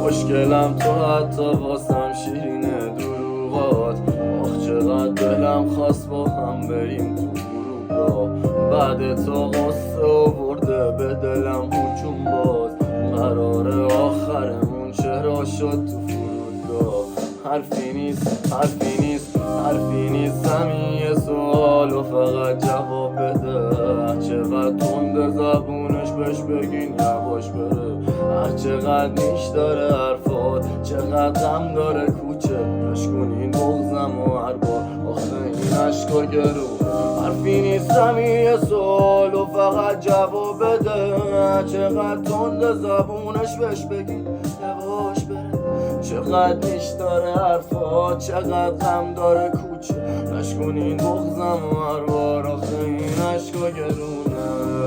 خوشگلم تو حتی واسم شیرینه دروغات. آخ چقدر دلم خواست با هم بریم تو فرودگاه. بعد تو غصه آورده به دلم هجوم باز. قرار آخرمون چرا شد تو فرودگاه؟ حرفی نیست حرفی نیست حرفی نیست، همین یه سوال و فقط جواب بده. چقدر تند زبونش بهش بگین یواش بره. چقدر نیش داره حرفات، چقدر غم داره کوچه. نشکنین بغزم و هر بار آخه این عشقا گرون. حرفی نیست همین یه سوال و فقط جواب بده. چقدر تند زبونش بهش بگین یواش بره. چقدر نیش داره حرفات، چقدر غم داره کوچه. نشکنین بغزم و هر بار آخه این عشقا گرونه.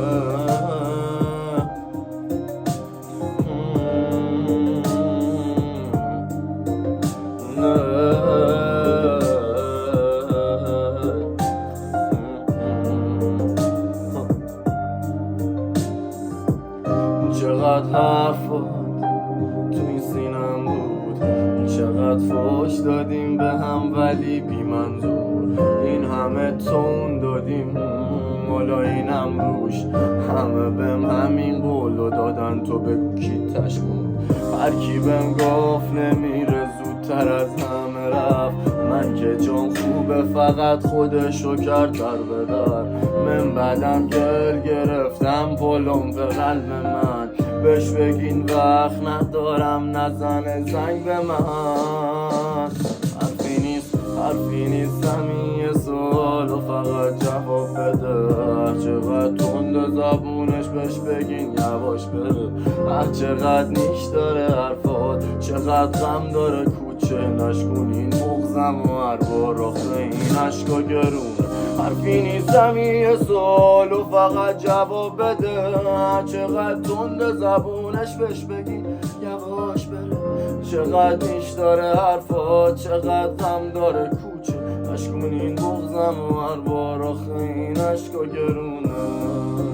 چقدر حرفات تو این سینم بود، چقدر فوش دادیم به هم ولی بی منظور. این همه تون دادیم مالا اینم روش. همه بهم همین قولو دادن تو بگو کی تشمون. هر کی بهم گفت نمیره زودتر از همه رفت. من که جان خوبه فقط خودشو کرد در بدر. من بعدم گل گرفتم پلم به قلب من. بهش بگین وقت ندارم نزنه زنگ به من. حرفی نیست همین یه سوال و فقط جواب بده. چقدر تند زبونش بهش بگین یواش بره. چقدر نیش داره حرفات، چقدر غم داره کوچه. نشکنین بغزم و هر بار آخه این عشقا گرونه. حرفی نیست همین یه سوال و فقط جواب بده. چقدر تند زبونش بهش بگین یواش بره. چقدر نیش داره حرفات، چقدر غم داره کوچه. نشکنین بغزم و هر بار آخه این عشقا گرونه.